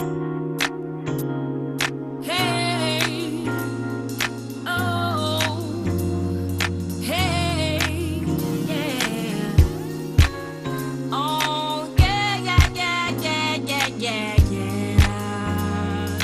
Hey, oh, hey, yeah. Oh, yeah, yeah, yeah, yeah, yeah, yeah, yeah.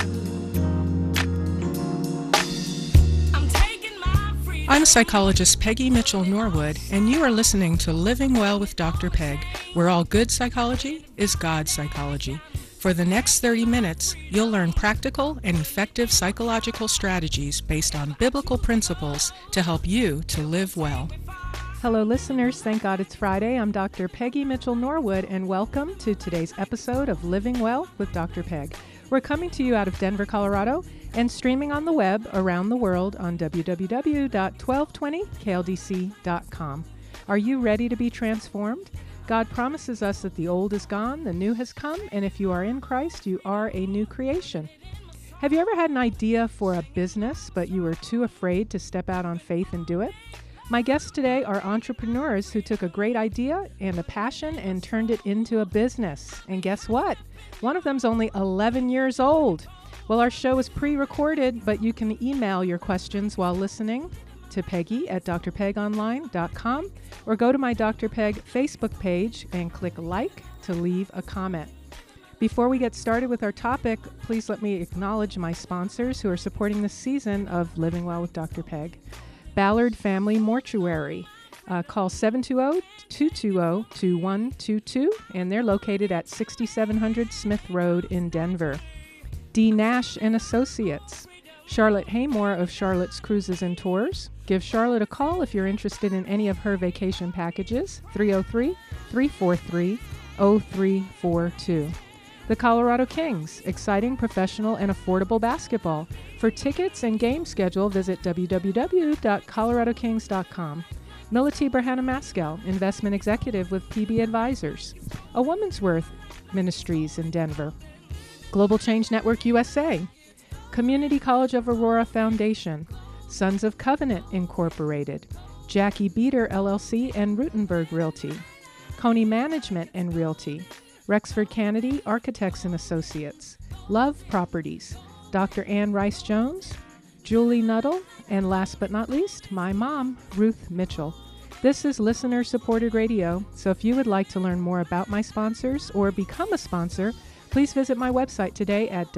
I'm taking my freedom. I'm psychologist Peggy Mitchell Norwood, and you are listening to Living Well with Dr. Peg, where all good psychology is God psychology. For the next 30 minutes, you'll learn practical and effective psychological strategies based on biblical principles to help you to live well. Hello, listeners. Thank God it's Friday. I'm Dr. Peggy Mitchell Norwood, and welcome to today's episode of Living Well with Dr. Peg. We're coming to you out of Denver, Colorado, and streaming on the web around the world on www.1220kldc.com. Are you ready to be transformed? God promises us that the old is gone, the new has come, and if you are in Christ, you are a new creation. Have you ever had an idea for a business, but you were too afraid to step out on faith and do it? My guests today are entrepreneurs who took a great idea and a passion and turned it into a business. And guess what? One of them's only 11 years old. Well, our show is pre-recorded, but you can email your questions while listening to Peggy at drpegonline.com or go to my Dr. Peg Facebook page and click like to leave a comment. Before we get started with our topic, please let me acknowledge my sponsors who are supporting this season of Living Well with Dr. Peg. Ballard Family Mortuary. Call 720-220-2122, and they're located at 6700 Smith Road in Denver. D. Nash and Associates. Charlotte Haymore of Charlotte's Cruises and Tours. Give Charlotte a call if you're interested in any of her vacation packages, 303-343-0342. The Colorado Kings, exciting, professional, and affordable basketball. For tickets and game schedule, visit www.coloradokings.com. Mility Berhana Maskell, investment executive with PB Advisors. A Woman's Worth Ministries in Denver. Global Change Network USA. Community College of Aurora Foundation. Sons of Covenant Incorporated. Jackie Beater LLC and Rutenberg Realty. Coney Management and Realty. Rexford Kennedy Architects and Associates. Love Properties. Dr. Ann Rice Jones. Julie Nuttall, and last but not least, my mom, Ruth Mitchell. This is listener-supported radio, so if you would like to learn more about my sponsors or become a sponsor, please visit my website today at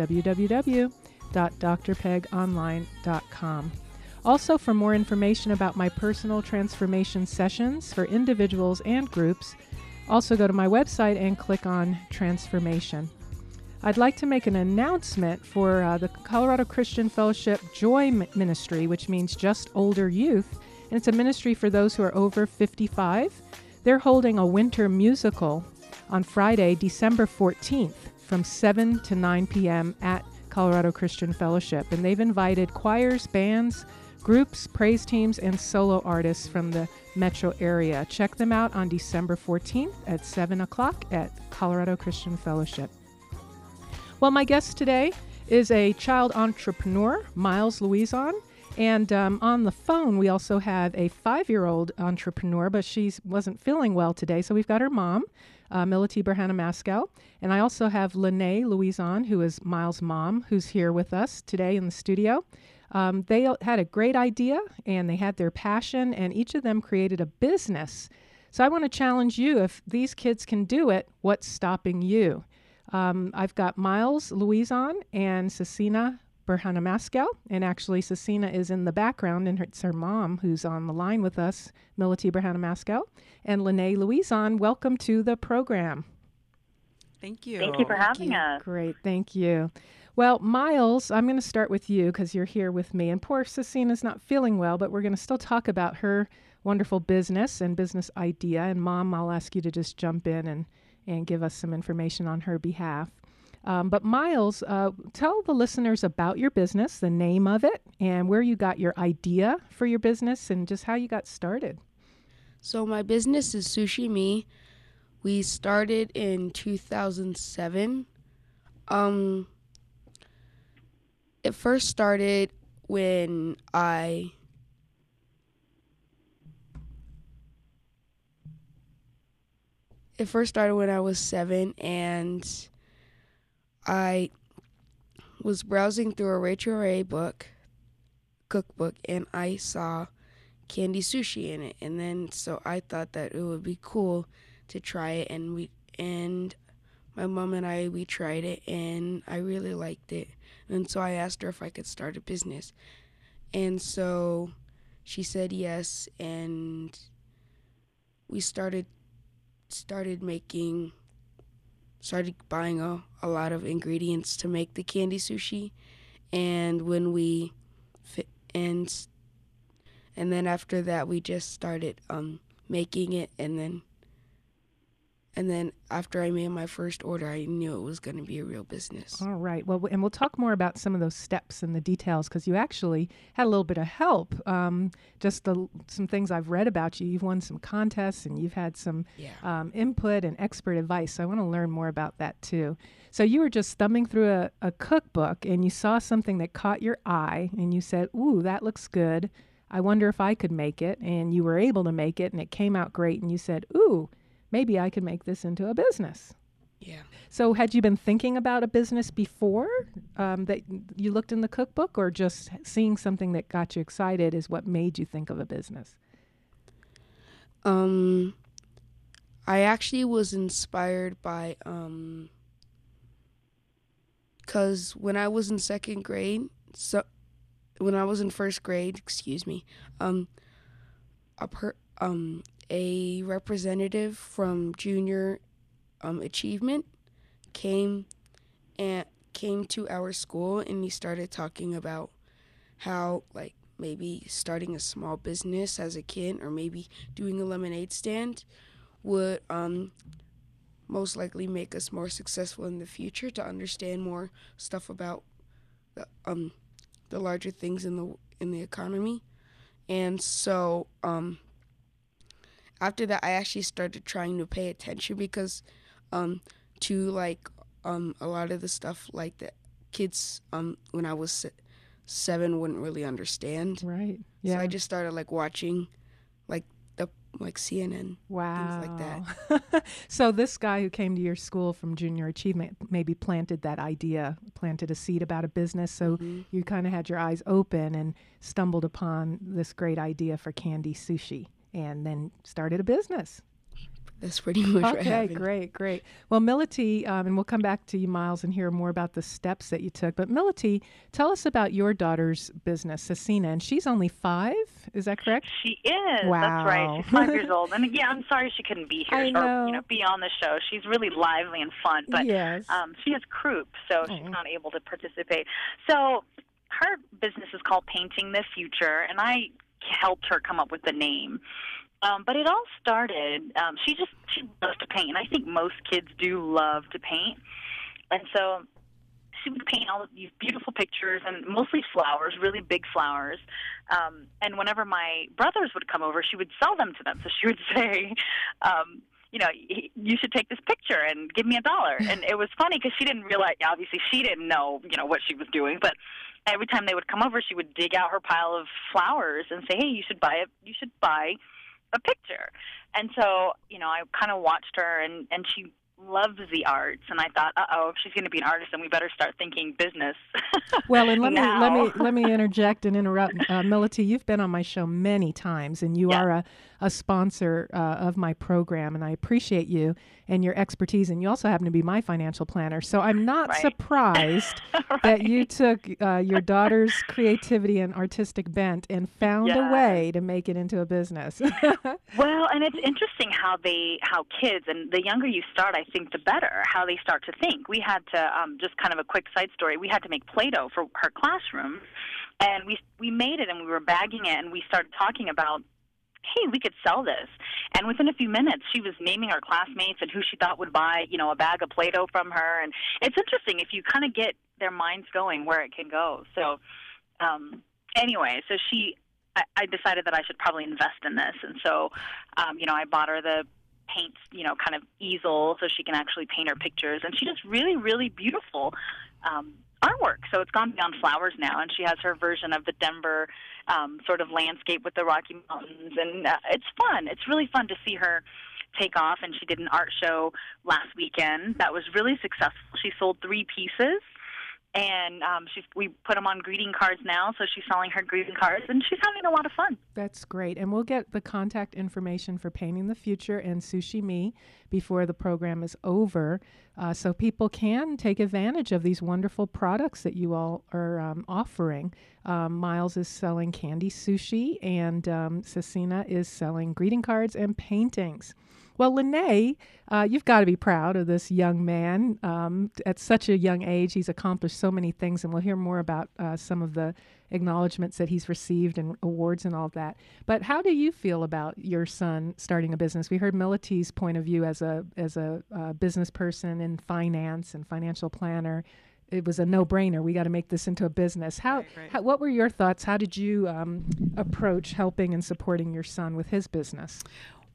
www.drpegonline.com. Also, for more information about my personal transformation sessions for individuals and groups, also go to my website and click on Transformation. I'd like to make an announcement for the Colorado Christian Fellowship Joy Ministry, which means just older youth, and it's a ministry for those who are over 55. They're holding a winter musical on Friday, December 14th from 7 to 9 p.m. at Colorado Christian Fellowship, and they've invited choirs, bands, groups, praise teams, and solo artists from the metro area. Check them out on December 14th at 7 o'clock at Colorado Christian Fellowship. Well, my guest today is a child entrepreneur, Miles Louison, and on the phone we also have a 5-year-old entrepreneur, but she wasn't feeling well today, so we've got her mom, Mility Berhana Maskell, and I also have Lene Louison, who is Miles' mom, who's here with us today in the studio. They had a great idea, and they had their passion, and each of them created a business. So I want to challenge you, if these kids can do it, what's stopping you? I've got Miles Louison and Cecina Berhana Maskell, and actually Cecina is in the background, and it's her mom who's on the line with us, Mility Berhana Maskell. And Lene Louison, welcome to the program. Thank you. Thank you for having us. Great, thank you. Well, Miles, I'm going to start with you because you're here with me. And poor Cecina's not feeling well, but we're going to still talk about her wonderful business and business idea. And Mom, I'll ask you to just jump in and give us some information on her behalf. But Miles, tell the listeners about your business, the name of it, and where you got your idea for your business and just how you got started. So my business is Sushi Me. We started in 2007. It first started when I was 7, and I was browsing through a Rachel Ray cookbook, and I saw candy sushi in it, and then so I thought that it would be cool to try it, and my mom and we tried it, and I really liked it, and so I asked her if I could start a business, and so she said yes, and we started buying a lot of ingredients to make the candy sushi, and when we and then after that we just started making it, and then after I made my first order, I knew it was going to be a real business. All right. Well, and we'll talk more about some of those steps and the details, because you actually had a little bit of help. Some things I've read about you. You've won some contests, and you've had some input and expert advice. So I want to learn more about that too. So you were just thumbing through a cookbook, and you saw something that caught your eye, and you said, "Ooh, that looks good. I wonder if I could make it." And you were able to make it, and it came out great. And you said, "Ooh, maybe I could make this into a business." Yeah. So had you been thinking about a business before that you looked in the cookbook, or just seeing something that got you excited is what made you think of a business? I actually was inspired by, because when I was in first grade, a representative from Junior Achievement came to our school, and he started talking about how, like, maybe starting a small business as a kid, or maybe doing a lemonade stand would most likely make us more successful in the future, to understand more stuff about the larger things in the economy. And so after that, I actually started trying to pay attention, because to a lot of the stuff like that kids when I was 7 wouldn't really understand. Right. Yeah. So I just started watching CNN. Wow. Things like that. So this guy who came to your school from Junior Achievement maybe planted a seed about a business. So you kind of had your eyes open and stumbled upon this great idea for candy sushi, and then started a business. That's pretty much what happened. Okay, great. Well, Mility, and we'll come back to you, Miles, and hear more about the steps that you took. But Mility, tell us about your daughter's business, Cecina, and she's only 5. Is that correct? She is. Wow. That's right. She's 5 years old. And yeah, I'm sorry she couldn't be here I know. or be on the show. She's really lively and fun, but yes. She has croup, so she's not able to participate. So her business is called Painting the Future, and I helped her come up with the name. But it all started, she loves to paint, and I think most kids do love to paint. And so she would paint all of these beautiful pictures, and mostly flowers, really big flowers. And whenever my brothers would come over, she would sell them to them. So she would say, you should take this picture and give me $1. And it was funny because she didn't realize, obviously she didn't know, what she was doing, but every time they would come over, she would dig out her pile of flowers and say, hey, you should buy a picture. And so, I kind of watched her, and she loves the arts, and I thought, if she's going to be an artist, then we better start thinking business. Well, and let me interject and interrupt. Mility, you've been on my show many times, and you are a sponsor of my program, and I appreciate you and your expertise, and you also happen to be my financial planner. So I'm not surprised that you took your daughter's creativity and artistic bent and found a way to make it into a business. Well, and it's interesting how kids, and the younger you start, I think the better, how they start to think. We had to, just kind of a quick side story, we had to make Play-Doh for her classroom, and we made it, and we were bagging it, and we started talking about, hey, we could sell this. And within a few minutes, she was naming her classmates and who she thought would buy, a bag of Play-Doh from her. And it's interesting if you kind of get their minds going where it can go. So anyway, so I decided that I should probably invest in this. And so, I bought her the paint, kind of easel so she can actually paint her pictures. And she does really, really beautiful artwork. So it's gone beyond flowers now, and she has her version of the Denver sort of landscape with the Rocky Mountains, and it's fun. It's really fun to see her take off, and she did an art show last weekend that was really successful. She sold 3 pieces, And we put them on greeting cards now, so she's selling her greeting cards, and she's having a lot of fun. That's great. And we'll get the contact information for Painting the Future and Sushi Me before the program is over, so people can take advantage of these wonderful products that you all are offering. Miles is selling candy sushi, and Cecina is selling greeting cards and paintings. Well, Lene, you've got to be proud of this young man. At such a young age, he's accomplished so many things, and we'll hear more about some of the acknowledgments that he's received and awards and all of that. But how do you feel about your son starting a business? We heard Mility's point of view as a business person in finance and financial planner. It was a no-brainer. We got to make this into a business. What were your thoughts? How did you approach helping and supporting your son with his business?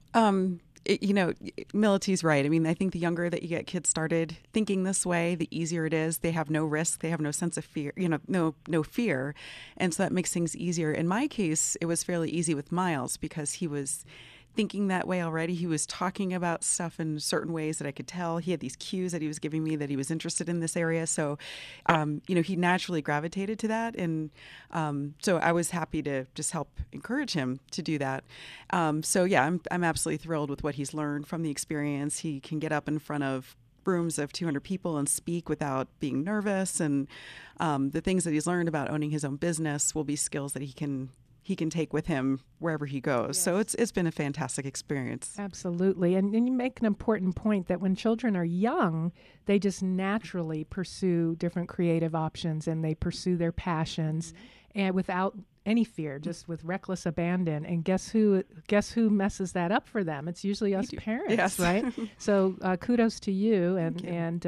Mility's right. I mean, I think the younger that you get kids started thinking this way, the easier it is. They have no risk. They have no sense of fear, no fear. And so that makes things easier. In my case, it was fairly easy with Miles because he was thinking that way already. He was talking about stuff in certain ways that I could tell. He had these cues that he was giving me that he was interested in this area. So, he naturally gravitated to that. And so I was happy to just help encourage him to do that. I'm absolutely thrilled with what he's learned from the experience. He can get up in front of rooms of 200 people and speak without being nervous. And the things that he's learned about owning his own business will be skills that he can take with him wherever he goes. Yes. So it's been a fantastic experience. Absolutely. And you make an important point that when children are young, they just naturally pursue different creative options and they pursue their passions and without any fear, just with reckless abandon. And guess who messes that up for them? It's usually us parents, yes. Right? So kudos to you and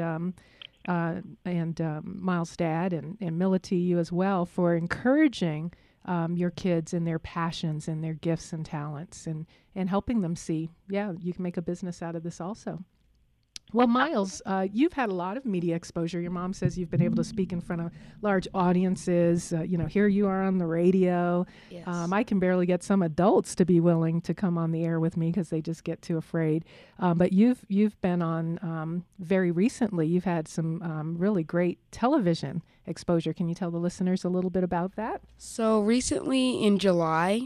Miles' dad and Mility, you as well, for encouraging your kids and their passions and their gifts and talents and helping them see, you can make a business out of this also. Well, Miles, you've had a lot of media exposure. Your mom says you've been able to speak in front of large audiences. Here you are on the radio. Yes. I can barely get some adults to be willing to come on the air with me because they just get too afraid. But you've been on very recently. You've had some really great television exposure. Can you tell the listeners a little bit about that? So recently in July,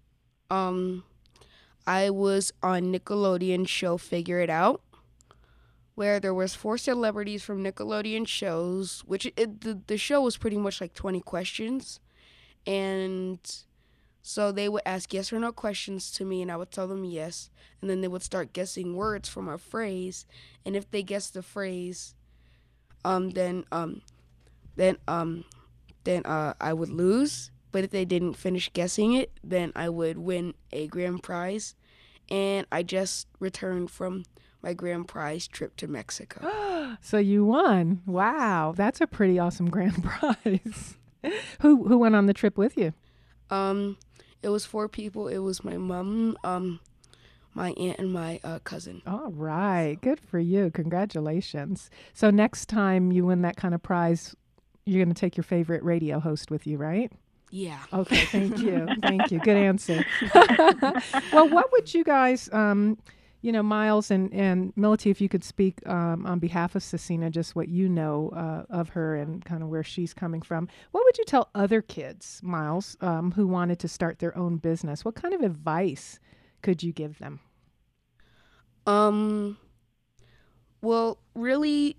I was on Nickelodeon's show Figure It Out, where there was 4 celebrities from Nickelodeon shows, which the show was pretty much like 20 questions. And so they would ask yes or no questions to me, and I would tell them yes. And then they would start guessing words from a phrase. And if they guessed the phrase, then I would lose. But if they didn't finish guessing it, then I would win a grand prize. And I just returned from my grand prize trip to Mexico. So you won. Wow. That's a pretty awesome grand prize. Who went on the trip with you? It was 4 people. It was my mom, my aunt, and my cousin. All right. Good for you. Congratulations. So next time you win that kind of prize, you're going to take your favorite radio host with you, right? Yeah. Okay. Thank you. Thank you. Good answer. Well, what would you guys... Miles and Mility, if you could speak on behalf of Cecina, just what you know of her and kind of where she's coming from. What would you tell other kids, Miles, who wanted to start their own business? What kind of advice could you give them? Well, really,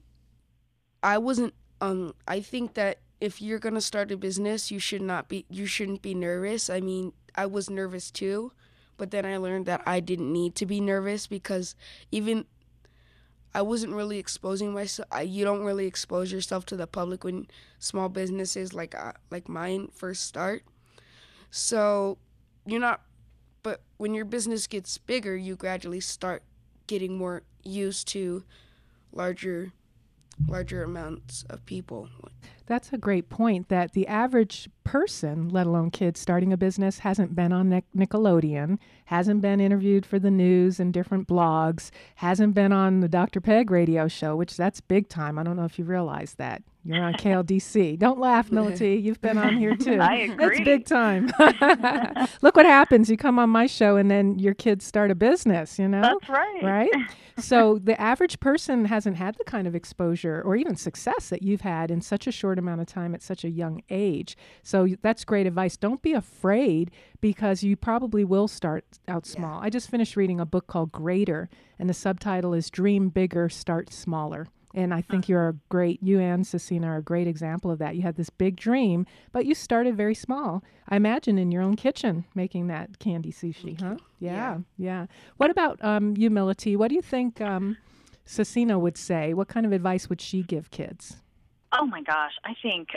I think that if you're going to start a business, you shouldn't be nervous. I mean, I was nervous too. But then I learned that I didn't need to be nervous because even I wasn't really exposing myself. You don't really expose yourself to the public when small businesses like mine first start. So but when your business gets bigger, you gradually start getting more used to larger amounts of people. That's a great point, that the average person, let alone kids starting a business, hasn't been on Nickelodeon, hasn't been interviewed for the news and different blogs, hasn't been on the Dr. Peg radio show, which that's big time. I don't know if you realize that. You're on KLDC. Don't laugh, Mility. You've been on here too. I agree. That's big time. Look what happens. You come on my show and then your kids start a business, That's right. Right? So the average person hasn't had the kind of exposure or even success that you've had in such a short amount of time at such a young age. So that's great advice. Don't be afraid, because you probably will start out small. I just finished reading a book called Greater, and the subtitle is Dream Bigger, Start Smaller. And I think you and Cecina are a great example of that. You had this big dream, but you started very small. I imagine in your own kitchen making that candy sushi, huh? Yeah. What about humility? What do you think Cecina would say? What kind of advice would she give kids? Oh my gosh, I think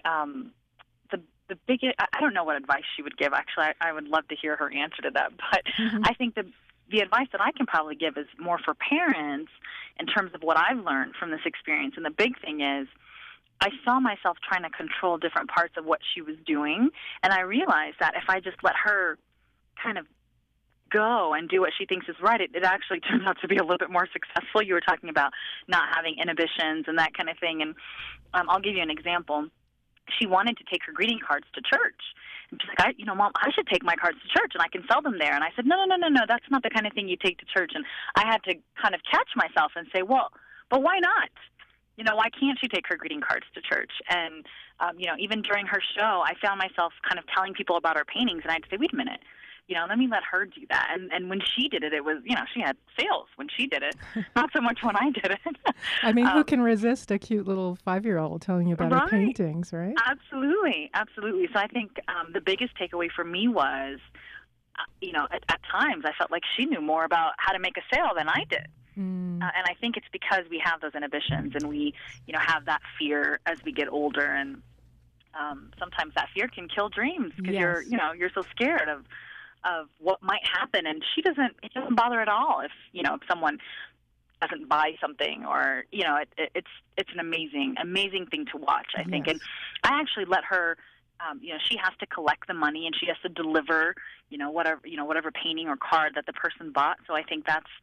the biggest, I don't know what advice she would give. Actually, I would love to hear her answer to that. But I think the advice that I can probably give is more for parents in terms of what I've learned from this experience. And the big thing is, I saw myself trying to control different parts of what she was doing, and I realized that if I just let her kind of go and do what she thinks is right, it actually turns out to be a little bit more successful. You were talking about not having inhibitions and that kind of thing, and I'll give you an example. She wanted to take her greeting cards to church. And she's like, Mom, I should take my cards to church and I can sell them there. And I said, no, that's not the kind of thing you take to church. And I had to kind of catch myself and say, well, but why not? Why can't she take her greeting cards to church? And, even during her show, I found myself kind of telling people about her paintings, and I'd say, wait a minute, let me let her do that. And when she did it, it was, she had sales when she did it, not so much when I did it. I mean, who can resist a cute little 5-year-old telling you about her paintings, right? Absolutely. So I think the biggest takeaway for me was, at times I felt like she knew more about how to make a sale than I did. And I think it's because we have those inhibitions and we, have that fear as we get older. And sometimes that fear can kill dreams because you're so scared of what might happen. And it doesn't bother at all if someone doesn't buy something, or, it's an amazing thing to watch, I think. Yes. And I actually let her, she has to collect the money and she has to deliver, whatever painting or card that the person bought. So I think that's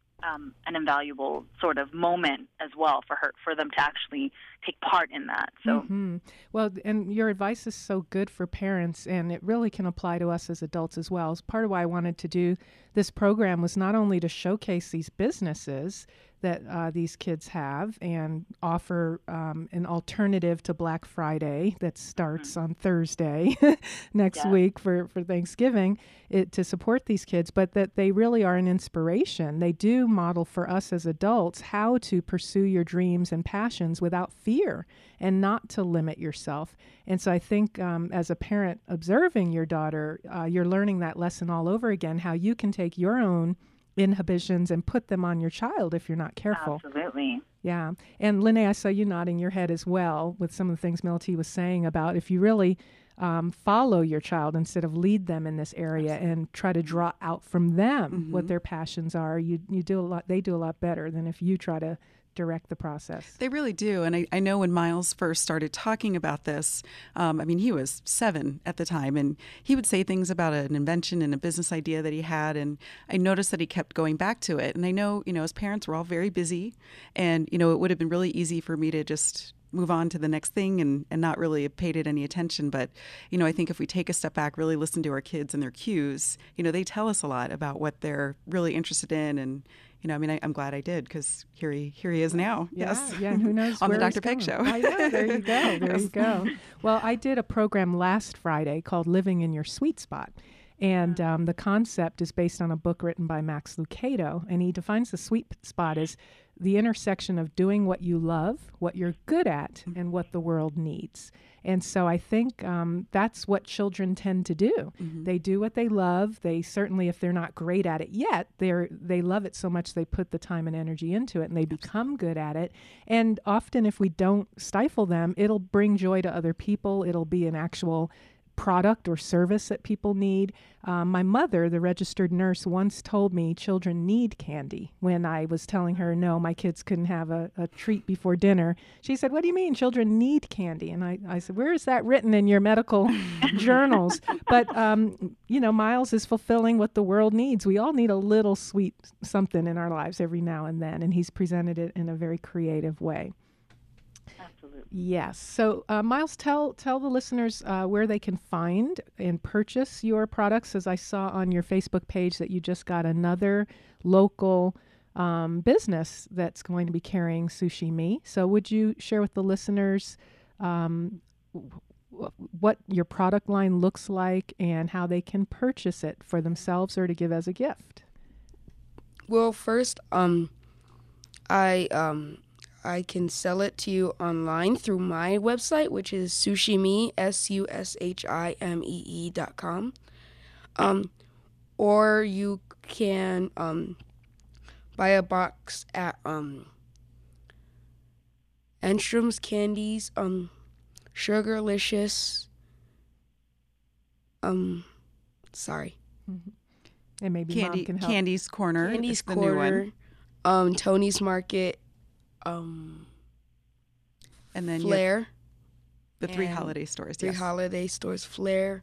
an invaluable sort of moment as well for them to actually take part in that. So, well, and your advice is so good for parents, and it really can apply to us as adults as well. It's part of why I wanted to do this program was not only to showcase these businesses that these kids have and offer an alternative to Black Friday that starts on Thursday next week for Thanksgiving to support these kids, but that they really are an inspiration. They do model for us as adults how to pursue your dreams and passions without fear and not to limit yourself. And so I think as a parent observing your daughter, you're learning that lesson all over again, how you can take your own inhibitions and put them on your child if you're not careful. Absolutely. Yeah. And Lene, I saw you nodding your head as well with some of the things Milty was saying about if you really follow your child instead of lead them in this area and try to draw out from them what their passions are, you do a lot. They do a lot better than if you try to direct the process. They really do. And I know when Miles first started talking about this, he was 7 at the time, and he would say things about an invention and a business idea that he had, and I noticed that he kept going back to it. And I know, as parents, we're all very busy, and, it would have been really easy for me to just move on to the next thing and not really have paid it any attention. But, I think if we take a step back, really listen to our kids and their cues, they tell us a lot about what they're really interested in. And, I'm glad I did, because here he is now. Yes. Yeah, and who knows on where the Dr. Peg Show. I know, there you go. There you go. Well, I did a program last Friday called Living in Your Sweet Spot. And the concept is based on a book written by Max Lucado, and he defines the sweet spot as the intersection of doing what you love, what you're good at, and what the world needs. And so I think that's what children tend to do. They do what they love. They certainly, if they're not great at it yet, they love it so much they put the time and energy into it, and they become good at it. And often if we don't stifle them, it'll bring joy to other people. It'll be an actual product or service that people need. My mother, the registered nurse, once told me children need candy when I was telling her, no, my kids couldn't have a treat before dinner. She said, what do you mean children need candy? And I said, where is that written in your medical journals? But, Miles is fulfilling what the world needs. We all need a little sweet something in our lives every now and then, and he's presented it in a very creative way. Yes. So, Miles, tell the listeners where they can find and purchase your products. As I saw on your Facebook page that you just got another local business that's going to be carrying Sushi Me. So would you share with the listeners what your product line looks like and how they can purchase it for themselves or to give as a gift. Well, first, I can sell it to you online through my website, which is sushime, sushime.com. Or you can buy a box at Enstrom's Candies, Sugarlicious. Sorry. Mm-hmm. And maybe Mom can help. Candy's Corner. Candy's is the new Corner. one. Tony's Market. And then Flair. the 3 and holiday stores. 3 yes. holiday stores. Flair.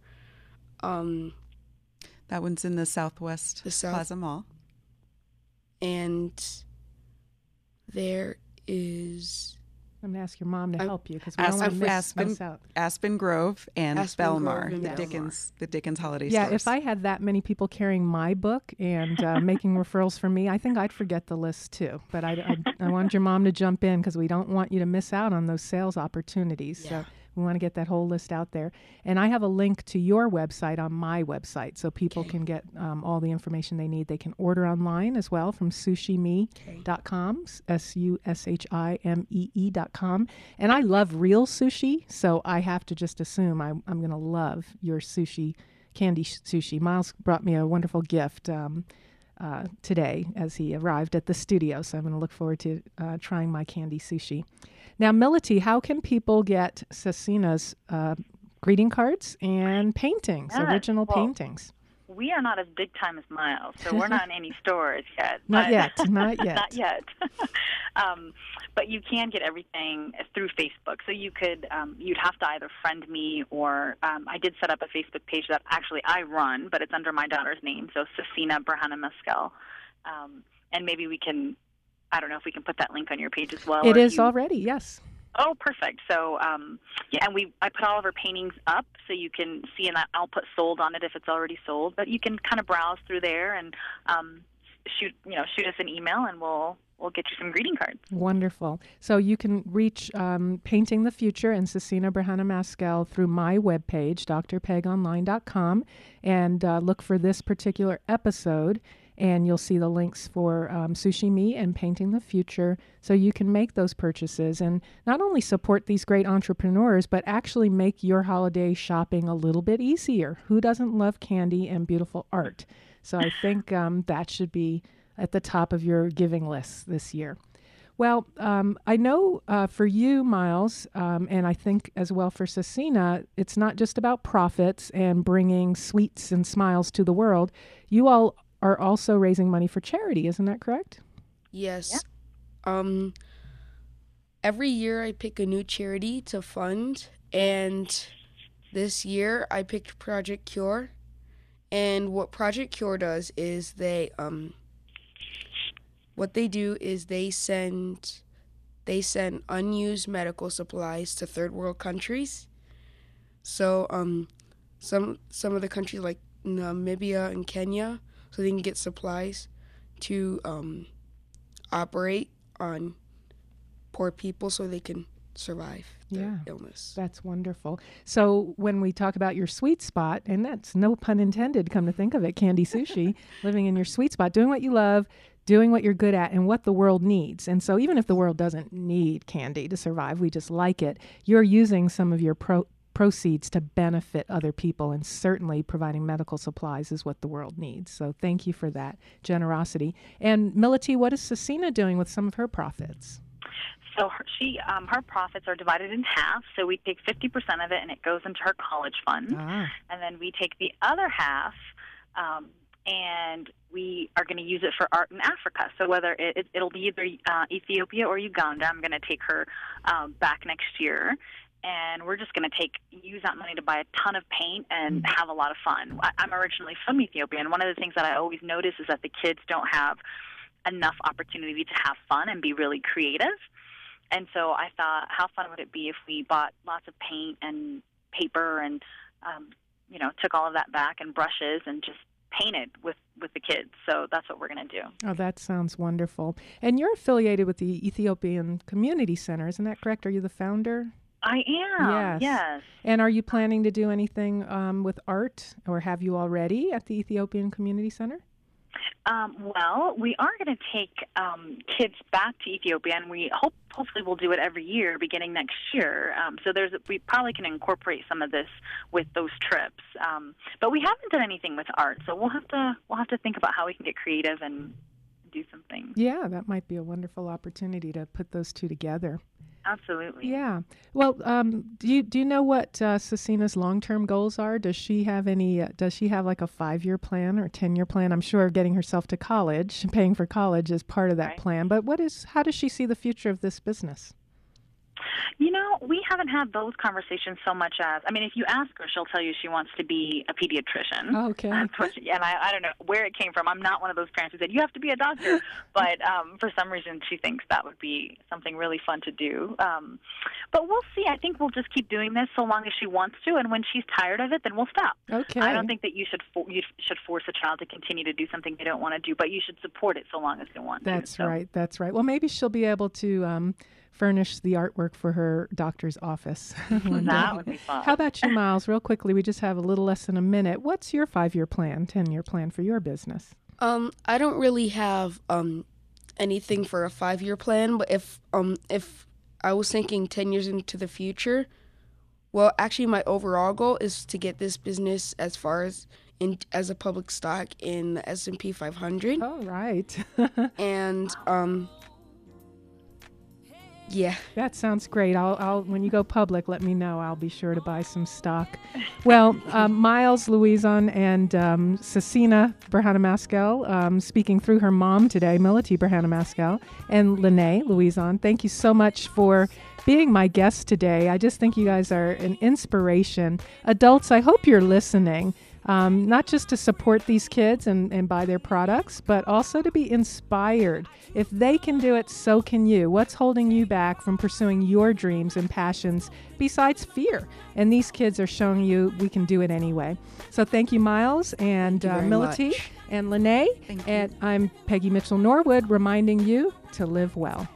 That one's in the Southwest Plaza Mall. And there is I'm going to ask your mom to help you because we don't want to miss out. Aspen Grove and Aspen Belmar, Grove and the Belmar. Dickens holiday Yeah, stores. if I had that many people carrying my book and making referrals for me, I think I'd forget the list too. But I want your mom to jump in because we don't want you to miss out on those sales opportunities. Yeah. So we want to get that whole list out there. And I have a link to your website on my website so people can get all the information they need. They can order online as well from sushime.com, sushimee.com. And I love real sushi, so I have to just assume I'm going to love your sushi, candy sushi. Miles brought me a wonderful gift today as he arrived at the studio, so I'm going to look forward to trying my candy sushi. Now, Mility, how can people get Cecina's greeting cards and paintings, original paintings? We are not as big time as Miles, so we're not in any stores yet. Not yet. Not yet. But you can get everything through Facebook. So you could, you'd have to either friend me or I did set up a Facebook page that actually I run, but it's under my daughter's name, so Cecina Brahana Mescal. And maybe we can, I don't know if we can put that link on your page as well. It is already, yes. Oh, perfect. So, and I put all of our paintings up so you can see, and I'll put sold on it if it's already sold. But you can kind of browse through there and shoot us an email, and we'll get you some greeting cards. Wonderful. So you can reach Painting the Future and Cecina Brahana Mescal through my webpage, drpegonline.com, and look for this particular episode. And you'll see the links for Sushi Me and Painting the Future, so you can make those purchases and not only support these great entrepreneurs, but actually make your holiday shopping a little bit easier. Who doesn't love candy and beautiful art? So I think that should be at the top of your giving list this year. Well, I know for you, Miles, and I think as well for Cecina, it's not just about profits and bringing sweets and smiles to the world. You all are also raising money for charity, isn't that correct? Yes. Yeah. Every year I pick a new charity to fund, and this year I picked Project Cure. And what Project Cure does is they send unused medical supplies to third world countries. So some of the countries like Namibia and Kenya, so they can get supplies to operate on poor people so they can survive their illness. That's wonderful. So when we talk about your sweet spot, and that's no pun intended, come to think of it, Candy Sushi, living in your sweet spot, doing what you love, doing what you're good at, and what the world needs. And so even if the world doesn't need candy to survive, we just like it, you're using some of your proceeds to benefit other people, and certainly providing medical supplies is what the world needs. So thank you for that generosity. And Mility, what is Cecina doing with some of her profits? So her profits are divided in half. So we take 50% of it, and it goes into her college fund. And then we take the other half, and we are going to use it for art in Africa. So whether it'll be either Ethiopia or Uganda, I'm going to take her back next year. And we're just going to use that money to buy a ton of paint and have a lot of fun. I'm originally from Ethiopia, and one of the things that I always notice is that the kids don't have enough opportunity to have fun and be really creative. And so I thought, how fun would it be if we bought lots of paint and paper and, took all of that back and brushes and just painted with the kids. So that's what we're going to do. Oh, that sounds wonderful. And you're affiliated with the Ethiopian Community Center, isn't that correct? Are you the founder? I am. Yes. And are you planning to do anything with art, or have you already at the Ethiopian Community Center? Well, we are going to take kids back to Ethiopia, and hopefully we'll do it every year beginning next year. So we probably can incorporate some of this with those trips. But we haven't done anything with art, so we'll have to think about how we can get creative and do something. Yeah, that might be a wonderful opportunity to put those two together. Absolutely. Yeah. Well, do you know what Cecina's long-term goals are? Does she have any? Does she have like a 5-year plan or 10-year plan? I'm sure getting herself to college, paying for college, is part of that Right. plan. But how does she see the future of this business? We haven't had those conversations so much as, if you ask her, she'll tell you she wants to be a pediatrician. Okay. That's what and I don't know where it came from. I'm not one of those parents who said, you have to be a doctor. But for some reason, she thinks that would be something really fun to do. But we'll see. I think we'll just keep doing this so long as she wants to. And when she's tired of it, then we'll stop. Okay. I don't think that you should force a child to continue to do something they don't want to do, but you should support it so long as they want to. That's right. That's right. Well, maybe she'll be able to furnish the artwork for her doctor's office one That day. would be fun. How about you, Miles? Real quickly, we just have a little less than a minute. What's your 5-year plan, 10-year plan for your business? I don't really have anything for a 5-year plan, but if I was thinking 10 years into the future, well, actually my overall goal is to get this business as far as as a public stock in the S&P 500. Oh, right. And yeah. That sounds great. I'll when you go public, let me know. I'll be sure to buy some stock. Well, Miles Louison and Cecina Berhana-Maskell, speaking through her mom today, Melody Berhana-Maskell, and Lene Louison, thank you so much for being my guest today. I just think you guys are an inspiration. Adults, I hope you're listening. Not just to support these kids and buy their products, but also to be inspired. If they can do it, so can you. What's holding you back from pursuing your dreams and passions besides fear? And these kids are showing you we can do it anyway. So thank you, Miles and Melody and Lene. Thank you. And I'm Peggy Mitchell Norwood, reminding you to live well.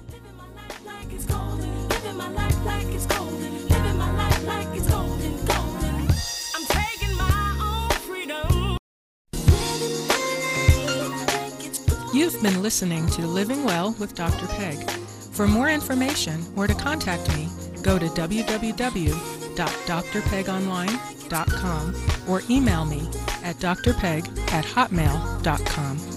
You've been listening to Living Well with Dr. Peg. For more information or to contact me, go to www.drpegonline.com or email me at drpeg@hotmail.com.